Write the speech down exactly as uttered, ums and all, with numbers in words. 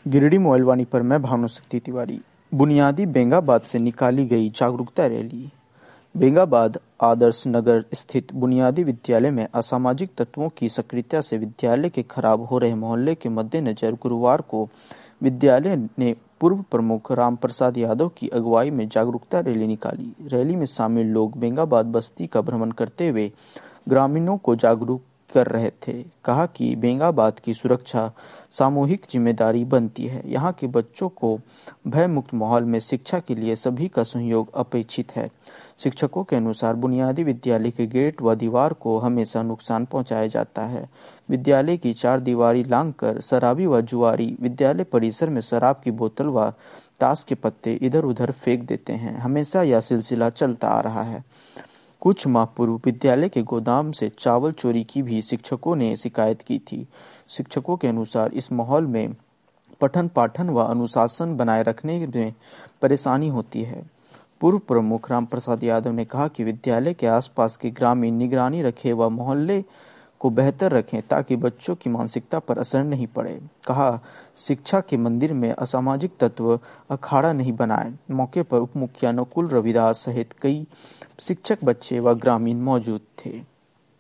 गिरिडीह मोबाइलवाणी पर मैं भानुशक्ति तिवारी। बुनियादी बेंगाबाद से निकाली गई जागरूकता रैली। बेंगाबाद आदर्श नगर स्थित बुनियादी विद्यालय में असामाजिक तत्वों की सक्रियता से विद्यालय के खराब हो रहे मोहल्ले के मद्देनजर गुरुवार को विद्यालय ने पूर्व प्रमुख रामप्रसाद यादव की अगुवाई में जागरूकता रैली निकाली। रैली में शामिल लोग बेंगाबाद बस्ती का भ्रमण करते हुए ग्रामीणों को जागरूक कर रहे थे। कहा कि बेंगाबाद की सुरक्षा सामूहिक जिम्मेदारी बनती है। यहाँ के बच्चों को भय मुक्त माहौल में शिक्षा के लिए सभी का सहयोग अपेक्षित है। शिक्षकों के अनुसार बुनियादी विद्यालय के गेट व दीवार को हमेशा नुकसान पहुंचाया जाता है। विद्यालय की चार दीवारी लांघकर शराबी व जुआरी विद्यालय परिसर में शराब की बोतल व ताश के पत्ते इधर उधर फेंक देते हैं। हमेशा यह सिलसिला चलता आ रहा है। कुछ माह पूर्व विद्यालय के गोदाम से चावल चोरी की भी शिक्षकों ने शिकायत की थी। शिक्षकों के अनुसार इस माहौल में पठन पाठन व अनुशासन बनाए रखने में परेशानी होती है। पूर्व प्रमुख रामप्रसाद यादव ने कहा कि विद्यालय के आसपास के ग्रामीण निगरानी रखें व मोहल्ले को बेहतर रखें ताकि बच्चों की मानसिकता पर असर नहीं पड़े। कहा, शिक्षा के मंदिर में असामाजिक तत्व अखाड़ा नहीं बनाए। मौके पर उप मुखिया नकुल रविदास सहित कई शिक्षक, बच्चे व ग्रामीण मौजूद थे।